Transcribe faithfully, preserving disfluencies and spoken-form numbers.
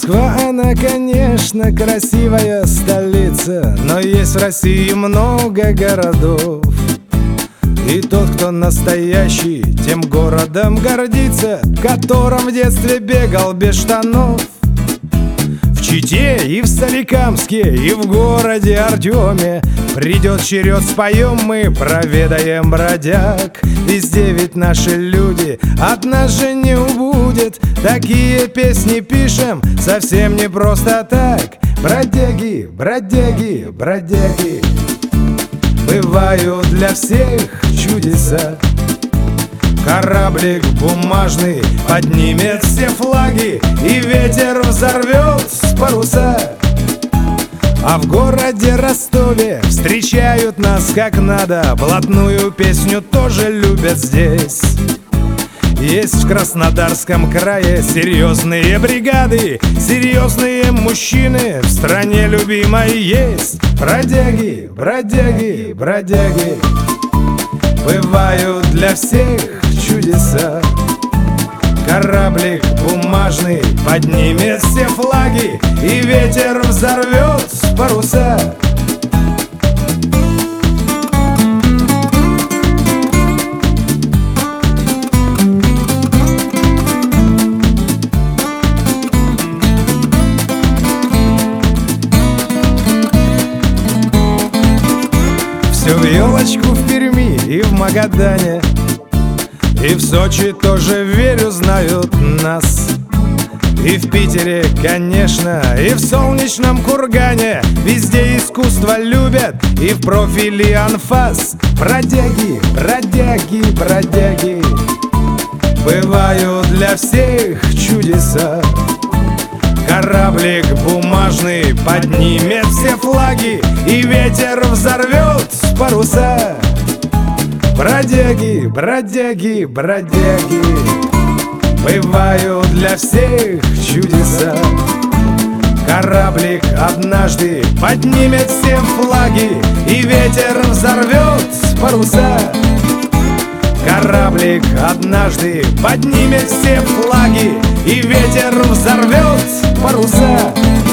Москва, она, конечно, красивая столица, но есть в России много городов. И тот, кто настоящий, тем городом гордится, в котором в детстве бегал без штанов. В Чите и в Соликамске, и в городе Артеме придет черед, споем мы, проведаем бродяг. Везде ведь наши люди, от нас же не убудет. Такие песни пишем совсем не просто так. Бродяги, бродяги, бродяги, бывают для всех чудеса. Кораблик бумажный поднимет все флаги, и ветер взорвет с паруса. А в городе Ростове встречают нас как надо, блатную песню тоже любят здесь. Есть в Краснодарском крае серьезные бригады, серьезные мужчины в стране любимой есть. Бродяги, бродяги, бродяги, бывают для всех чудеса. Кораблик бумажный поднимет все флаги, и ветер взорвет с паруса. Всю елочку в Перми и в Магадане, и в Сочи тоже, верю, знают нас. И в Питере, конечно, и в солнечном Кургане везде искусство любят, и в профиле анфас. Бродяги, бродяги, бродяги, бывают для всех чудеса. Кораблик бумажный поднимет все флаги, и ветер взорвет с паруса. Бродяги, бродяги, бродяги, бывают для всех чудеса. Кораблик однажды поднимет все флаги, и ветер взорвет с паруса. Кораблик однажды поднимет все флаги, и ветер взорвет паруса.